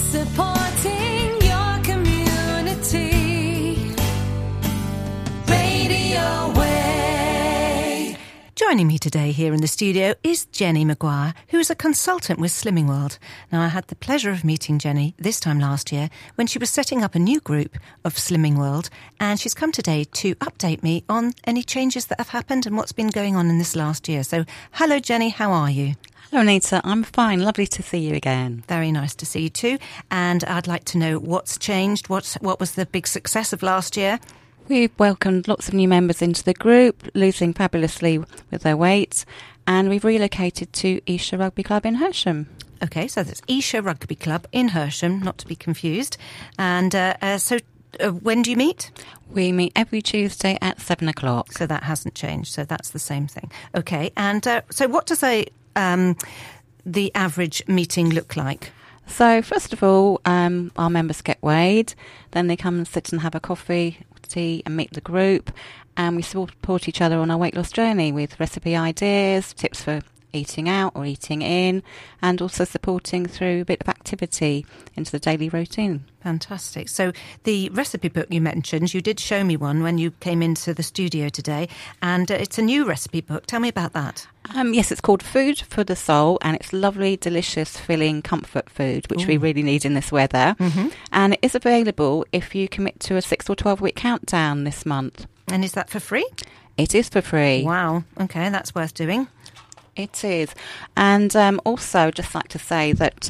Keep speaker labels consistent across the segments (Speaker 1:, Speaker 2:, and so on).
Speaker 1: supporting your community. Radio Way.
Speaker 2: Joining me today here in the studio is Jenny Maguire, who is a consultant with Slimming World. Now, I had the pleasure of meeting Jenny this time last year when she was setting up a new group of Slimming World, and she's come today to update me on any changes that have happened and what's been going on in this last year. So, hello Jenny, how are you?
Speaker 3: Hello Anita, I'm fine. Lovely to see you again.
Speaker 2: Very nice to see you too. And I'd like to know what's changed, what was the big success of last year?
Speaker 3: We've welcomed lots of new members into the group, losing fabulously with their weight, and we've relocated to Esher Rugby Club in Hersham.
Speaker 2: Okay, so that's Esher Rugby Club in Hersham, not to be confused. And so when do you meet?
Speaker 3: We meet every Tuesday at 7 o'clock.
Speaker 2: So that hasn't changed, so that's the same thing. Okay, and so what does the average meeting look like?
Speaker 3: So first of all, our members get weighed, then they come and sit and have a coffee, tea and meet the group, and we support each other on our weight loss journey with recipe ideas, tips for eating out or eating in, and also supporting through a bit of activity into the daily routine.
Speaker 2: Fantastic. So the recipe book you mentioned, you did show me one when you came into the studio today, and it's a new recipe book. Tell me about that.
Speaker 3: Yes, it's called Food for the Soul, and it's lovely, delicious, filling comfort food, which we really need in this weather. Mm-hmm. And it is available if you commit to a 6 or 12-week countdown this monp.
Speaker 2: And is that for free?
Speaker 3: It is for free.
Speaker 2: Wow. Okay, that's worth doing.
Speaker 3: It is. And also just like to say that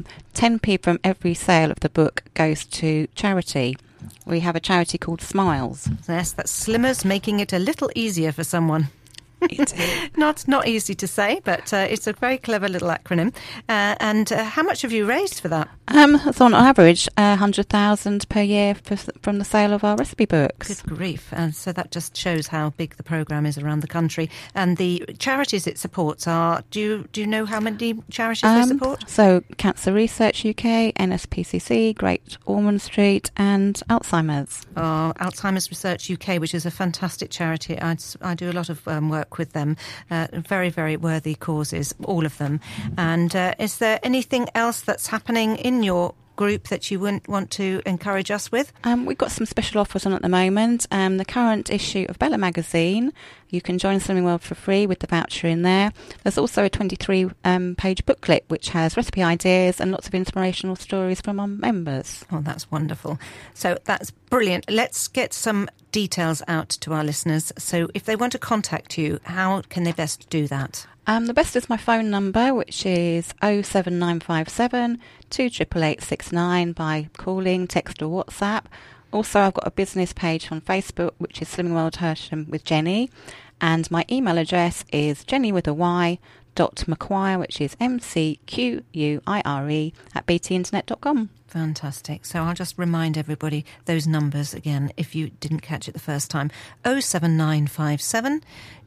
Speaker 3: 10p from every sale of the book goes to charity. We have a charity called Smiles.
Speaker 2: Yes, that's Slimmers making it a little easier for someone.
Speaker 3: It is.
Speaker 2: Not easy to say, but it's a very clever little acronym. And how much have you raised for that?
Speaker 3: So on average, 100,000 per year from the sale of our recipe books.
Speaker 2: Good grief. And so that just shows how big the programme is around the country. And the charities it supports are, do you know how many charities they support?
Speaker 3: So Cancer Research UK, NSPCC, Great Ormond Street and Alzheimer's.
Speaker 2: Oh, Alzheimer's Research UK, which is a fantastic charity. I do a lot of work with them. Very, very worthy causes, all of them. And is there anything else that's happening in your group that you wouldn't want to encourage us with?
Speaker 3: We've got some special offers on at the moment. The current issue of Bella magazine, you can join Slimming World for free with the voucher in there. There's also a 23-page booklet which has recipe ideas and lots of inspirational stories from our members.
Speaker 2: Oh, that's wonderful. So that's brilliant. Let's get some details out to our listeners. So if they want to contact you, how can they best do that?
Speaker 3: The best is my phone number, which is 07957 28889 by calling, text or WhatsApp. Also, I've got a business page on Facebook, which is Slimming World Hersham with Jenny. And my email address is jenny.maguire, which is MCQUIRE @btinternet.com.
Speaker 2: Fantastic. So I'll just remind everybody those numbers again, if you didn't catch it the first time. 07957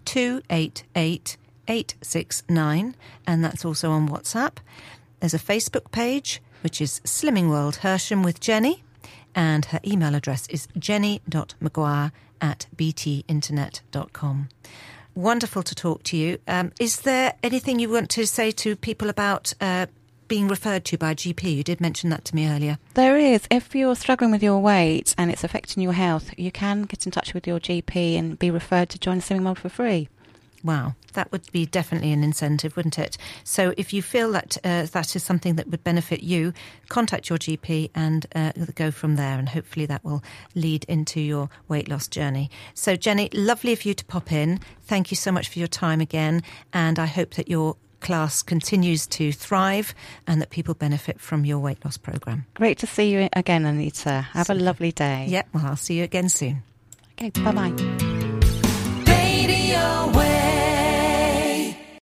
Speaker 2: 288 869, and that's also on WhatsApp. There's a Facebook page, which is Slimming World Hersham with Jenny, and her email address is jenny.maguire@btinternet.com. Wonderful to talk to you. Is there anything you want to say to people about being referred to by a GP? You did mention that to me earlier.
Speaker 3: There is. If you're struggling with your weight and it's affecting your health, you can get in touch with your GP and be referred to join Slimming World for free.
Speaker 2: Wow, that would be definitely an incentive, wouldn't it? So if you feel that that is something that would benefit you, contact your GP and go from there, and hopefully that will lead into your weight loss journey. So Jenny, lovely of you to pop in. Thank you so much for your time again, and I hope that your class continues to thrive and that people benefit from your weight loss programme.
Speaker 3: Great to see you again, Anita. Have a lovely day.
Speaker 2: Yep, well, I'll see you again soon.
Speaker 3: Okay, bye-bye.
Speaker 1: Radio Way.